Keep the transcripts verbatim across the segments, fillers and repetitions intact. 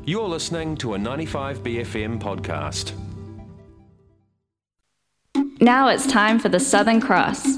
You're listening to a ninety-five B F M podcast. Now it's time for the Southern Cross.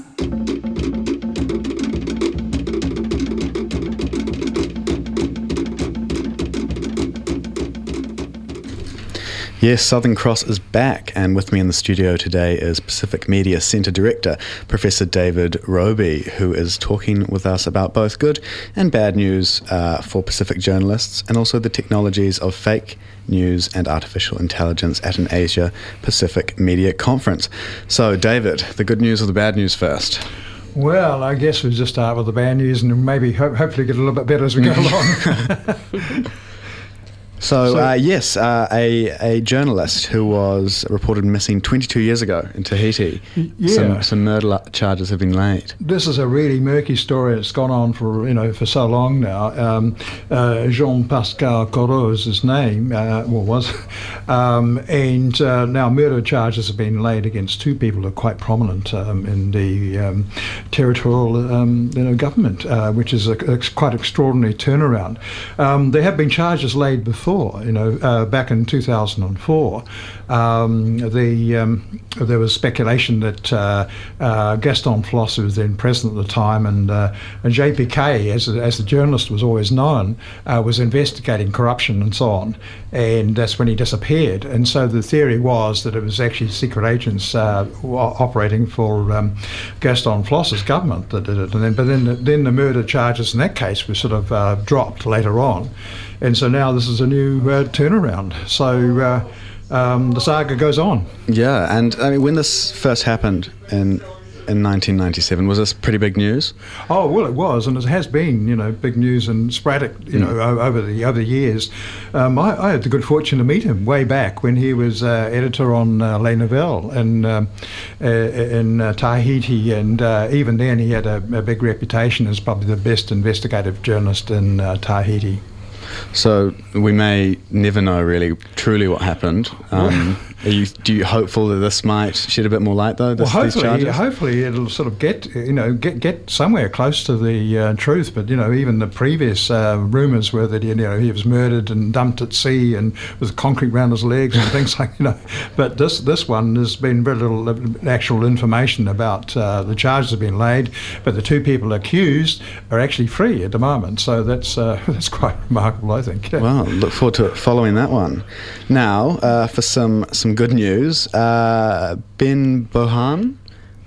Yes, Southern Cross is back, and with me in the studio today is Pacific Media Centre Director, Professor David Roby, who is talking with us about both good and bad news uh, for Pacific journalists, and also the technologies of fake news and artificial intelligence at an Asia Pacific Media Conference. So, David, the good news or the bad news first? Well, I guess we'll just start with the bad news and maybe ho- hopefully get a little bit better as we go along. So, So uh, yes, uh, a a journalist who was reported missing twenty-two years ago in Tahiti. Yeah. Some, some murder la- charges have been laid. This is a really murky story. It's gone on for, you know, for so long now. Um, uh, Jean-Pascal Corot is his name, uh, well, was. Um, and uh, now murder charges have been laid against two people who are quite prominent um, in the um, territorial um, you know, government, uh, which is a, a quite extraordinary turnaround. Um, there have been charges laid before. You know, uh, back in two thousand four, um, the um, there was speculation that uh, uh, Gaston Floss, who was then president at the time, and, uh, and J P K, as as the journalist was always known, uh, was investigating corruption and so on, and that's when he disappeared. And so the theory was that it was actually secret agents uh, operating for um, Gaston Floss's government that did it. And then, but then the, then the murder charges in that case were sort of uh, dropped later on. And so now this is a new uh, turnaround. So uh, um, the saga goes on. Yeah, and I mean, when this first happened in in nineteen ninety-seven, was this pretty big news? Oh well, it was, and it has been, you know, big news and sporadic, you know, mm. over the over the years. Um, I, I had the good fortune to meet him way back when he was uh, editor on uh, Les Nouvelles in um, uh, in uh, Tahiti, and uh, even then he had a, a big reputation as probably the best investigative journalist in uh, Tahiti. So we may never know really truly what happened. Um, are you, do you hopeful that this might shed a bit more light, though? This, well, these hopefully, charges? hopefully it'll sort of get you know get get somewhere close to the uh, truth. But you know, even the previous uh, rumours were that you know he was murdered and dumped at sea and with concrete around his legs and things like you know. But this this one there's been very little actual information about uh, the charges have been laid, but the two people accused are actually free at the moment. So that's uh, that's quite remarkable, I think. Well, look forward to following that one. Now, uh, for some, some good news, uh, Ben Bohan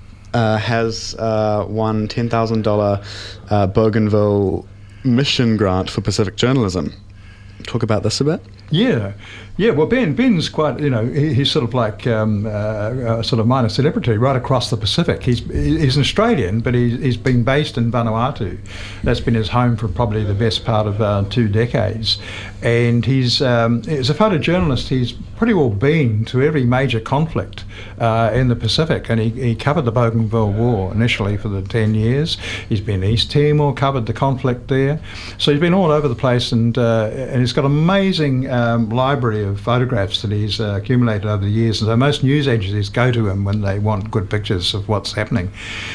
uh, has uh, won ten thousand dollars uh, Bougainville Mission Grant for Pacific Journalism. Talk about this a bit. Yeah, yeah. Well, Ben, Ben's quite, you know, he, he's sort of like um, uh, a sort of minor celebrity right across the Pacific. He's he's an Australian, but he's, he's been based in Vanuatu. That's been his home for probably the best part of uh, two decades. And he's um, as a photojournalist, he's pretty well been to every major conflict uh, in the Pacific. And he, he covered the Bougainville War initially for the ten years. He's been East Timor, covered the conflict there. So he's been all over the place, and uh, and he's got amazing Um, library of photographs that he's uh, accumulated over the years, and so most news agencies go to him when they want good pictures of what's happening.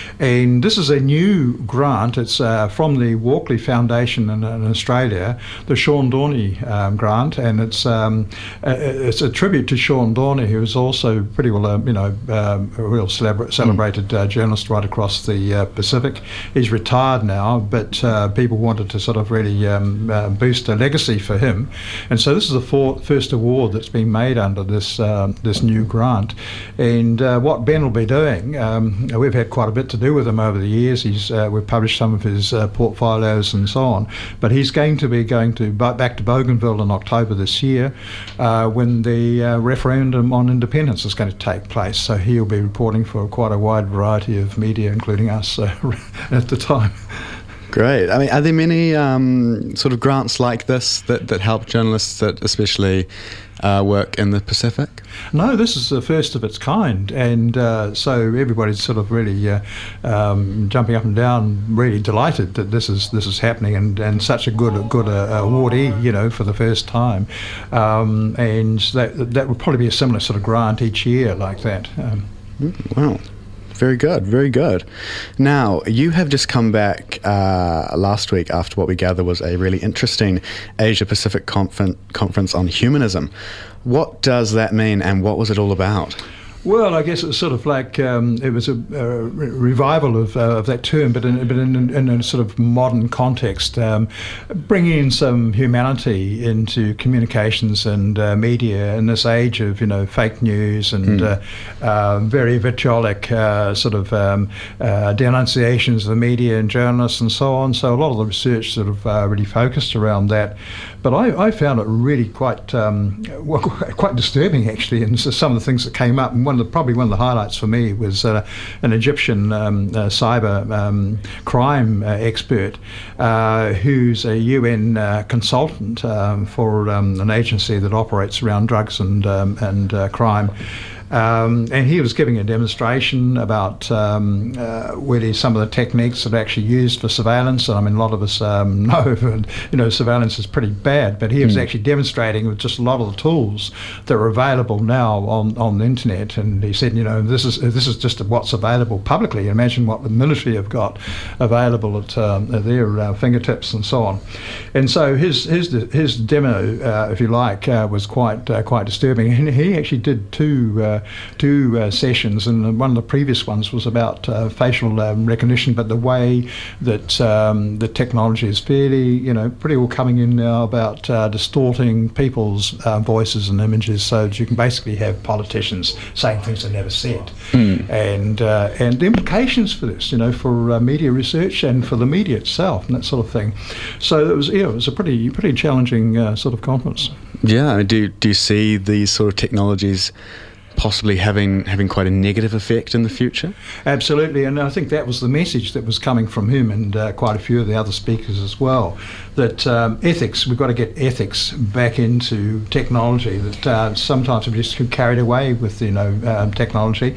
And this is a new grant. It's uh, from the Walkley Foundation in, in Australia, the Sean Dorney um, grant, and it's um, a, it's a tribute to Sean Dorney, who is also pretty well, uh, you know, um, a real celebra- celebrated uh, journalist right across the uh, Pacific. He's retired now, but uh, people wanted to sort of really um, uh, boost a legacy for him, and so this is the four, first award that's been made under this uh, this new grant. And uh, what Ben will be doing, um, we've had quite a bit to do with him over the years. He's uh, we've published some of his uh, portfolios and so on, but he's going to be going to back to Bougainville in October this year uh, when the uh, referendum on independence is going to take place. So he'll be reporting for quite a wide variety of media, including us uh, at the time. Great. I mean, are there many um, sort of grants like this that, that help journalists that especially uh, work in the Pacific? No, this is the first of its kind, and uh, so everybody's sort of really uh, um, jumping up and down, really delighted that this is this is happening, and, and such a good good uh, awardee, you know, for the first time, um, and that that would probably be a similar sort of grant each year like that. Um, Wow. Very good, very good. Now, you have just come back uh, last week after what we gather was a really interesting Asia-Pacific confer- conference on humanism. What does that mean, and what was it all about? Well, I guess it was sort of like um, it was a, a revival of, uh, of that term, but in, but in, in a sort of modern context, um, bringing in some humanity into communications and uh, media in this age of you know fake news and mm. uh, uh, very vitriolic uh, sort of um, uh, denunciations of the media and journalists and so on. So a lot of the research sort of uh, really focused around that. But I, I found it really quite um, well, quite disturbing actually, and so some of the things that came up. And one of the, probably one of the highlights for me was uh, an Egyptian um, uh, cyber um, crime uh, expert uh, who's a U N uh, consultant um, for um, an agency that operates around drugs and um, and uh, crime. Um, and he was giving a demonstration about um, uh, really some of the techniques that are actually used for surveillance. And I mean, a lot of us um, know, you know, surveillance is pretty bad, but he was mm. actually demonstrating with just a lot of the tools that are available now on, on the internet. And he said, you know, this is this is just what's available publicly. Imagine what the military have got available at, um, at their uh, fingertips and so on. And so his his his demo, uh, if you like, uh, was quite uh, quite disturbing. And he actually did two. Uh, two uh, sessions, and one of the previous ones was about uh, facial um, recognition, but the way that um, the technology is fairly, you know, pretty all coming in now about uh, distorting people's uh, voices and images, so that you can basically have politicians saying things they never said, mm. and uh, and the implications for this, you know, for uh, media research and for the media itself and that sort of thing. So it was, yeah, it was a pretty pretty challenging uh, sort of conference. Yeah, do do you see these sort of technologies possibly having having quite a negative effect in the future? Absolutely, and I think that was the message that was coming from him and uh, quite a few of the other speakers as well, that um, ethics, we've got to get ethics back into technology, that uh, sometimes we just get carried away with, you know, um, technology.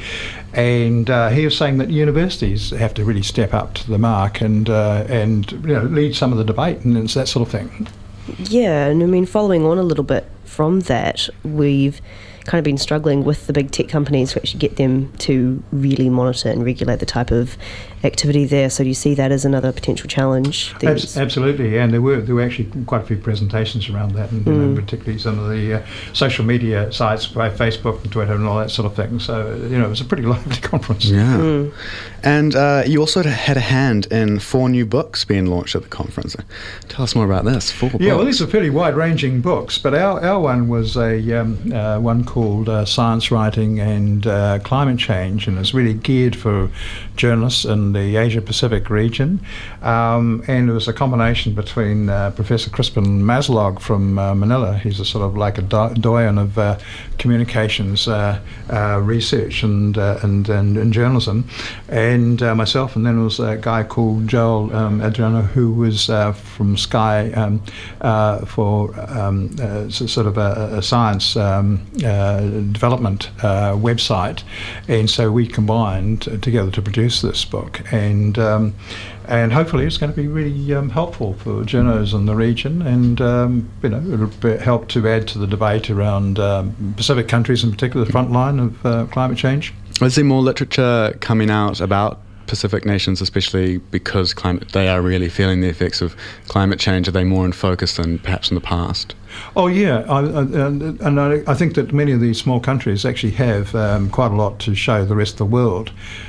And uh, he was saying that universities have to really step up to the mark and, uh, and you know, lead some of the debate, and it's that sort of thing. Yeah, and I mean, following on a little bit from that, we've kind of been struggling with the big tech companies to actually get them to really monitor and regulate the type of activity there. So do you see that as another potential challenge? Abs- absolutely, and there were there were actually quite a few presentations around that, and mm. you know, particularly some of the uh, social media sites like Facebook and Twitter and all that sort of thing. So you know, it was a pretty lively conference. Yeah, mm. and uh, you also had a hand in four new books being launched at the conference. Tell us more about this. Four yeah, books. well, these are fairly wide-ranging books, but our our one was a um, uh, one called uh, Science Writing and uh, Climate Change, and it's really geared for journalists in the Asia-Pacific region. Um, and it was a combination between uh, Professor Crispin Maslog from uh, Manila. He's a sort of like a do- doyen of uh, communications uh, uh, research and, uh, and, and and journalism, and uh, myself, and then there was a guy called Joel um, Adriano, who was uh, from Sky um, uh, for um, uh, sort of a, a science um, uh, development uh, website, and so we combined together to produce this book, and um, and hopefully it's going to be really um, helpful for journos in the region, and um, you know, it'll be, help to add to the debate around um, Pacific countries, in particular the front line of uh, climate change. Is there more literature coming out about Pacific nations, especially because climate, they are really feeling the effects of climate change? Are they more in focus than perhaps in the past? Oh yeah, I, I, and, and I, I think that many of these small countries actually have um, quite a lot to show the rest of the world,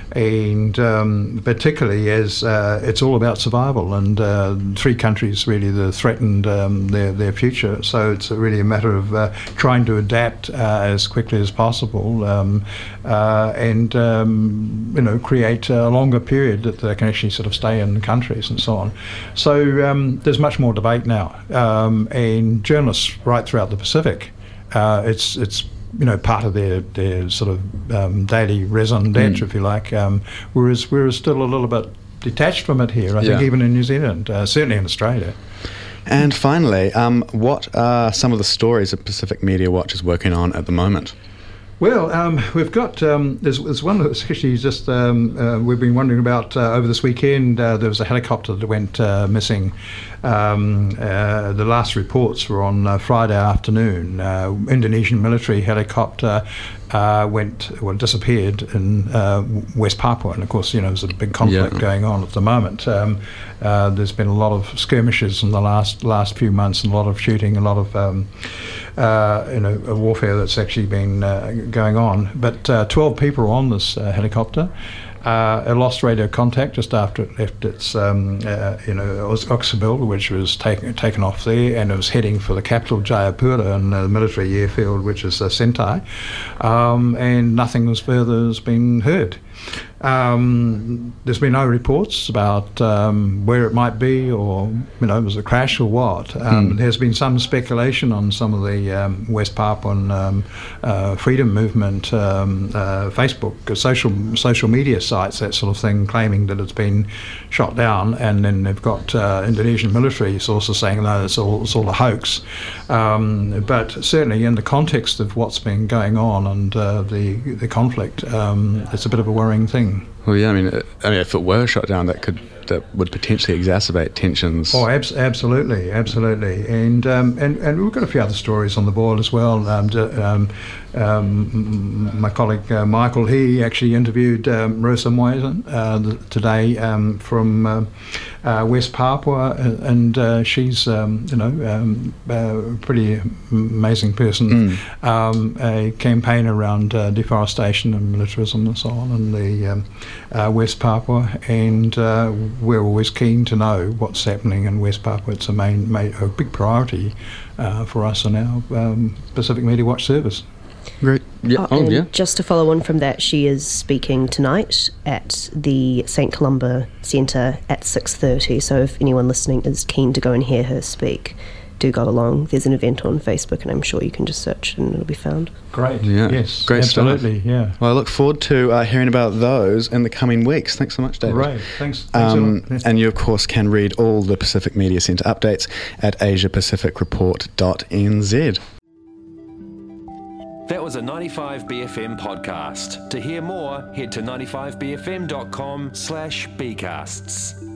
and um, particularly as uh, it's all about survival, and uh, three countries really that threatened um, their their future. So it's really a matter of uh, trying to adapt uh, as quickly as possible, um, uh, and um, you know, create a longer period that they can actually sort of stay in countries and so on. So um, there's much more debate now, um, and journalists right throughout the Pacific, uh, it's it's you know part of their their sort of um, daily raison d'être, mm. if you like. Um, whereas we're still a little bit detached from it here. I yeah. think even in New Zealand, uh, certainly in Australia. And finally, um, what are some of the stories that Pacific Media Watch is working on at the moment? Well, um, we've got, um, there's, there's one that's actually just, um, uh, we've been wondering about uh, over this weekend. Uh, there was a helicopter that went uh, missing. Um, uh, the last reports were on uh, Friday afternoon. Uh, Indonesian military helicopter uh, went well disappeared in uh, West Papua, and of course, you know, there's a big conflict Yeah. going on at the moment. Um, uh, there's been a lot of skirmishes in the last last few months, and a lot of shooting, a lot of um, uh, you know warfare that's actually been uh, going on. But uh, twelve people were on this uh, helicopter. Uh, it lost radio contact just after it left its, um, uh, you know, Oxabil, which was taken taken off there, and it was heading for the capital, Jayapura, and the military airfield, which is uh, Sentai, um, and nothing was further has been heard. Um, there's been no reports about um, where it might be, or you know, was it a crash or what. Um, Hmm. There's been some speculation on some of the um, West Papuan um, uh, freedom movement, um, uh, Facebook, uh, social social media sites, that sort of thing, claiming that it's been shot down, and then they've got uh, Indonesian military sources saying no, it's all it's all a hoax. Um, but certainly in the context of what's been going on and uh, the the conflict, um, it's a bit of a worrying thing. Well, yeah, I mean, it, I mean, if it were shot down, that could that would potentially exacerbate tensions. Oh, abs- absolutely, absolutely, and um, and and we've got a few other stories on the board as well. Um, d- um, um, my colleague uh, Michael, he actually interviewed um, Rosa Moisen uh, th- today um, from uh, uh, West Papua, and uh, she's um, you know um, a pretty amazing person, Mm. um, a campaign around uh, deforestation and militarism and so on in the um, uh, West Papua, and uh, we're always keen to know what's happening in West Papua. It's a main, main a big priority uh, for us in our um, Pacific Media Watch service. Great. Yeah. Oh, Oh, and yeah. just to follow on from that, she is speaking tonight at the Saint Columba Centre at six thirty. So if anyone listening is keen to go and hear her speak, do go along. There's an event on Facebook, and I'm sure you can just search and it'll be found. Great. Yeah. Yes. Great stuff. absolutely. Yeah. Well, I look forward to uh, hearing about those in the coming weeks. Thanks so much, David. Right. Thanks. Thanks a Um, lot. Yeah. and you, of course, can read all the Pacific Media Centre updates at asia pacific report dot n z. That was a ninety-five B F M podcast. To hear more, head to ninety-five b f m dot com slash bcasts.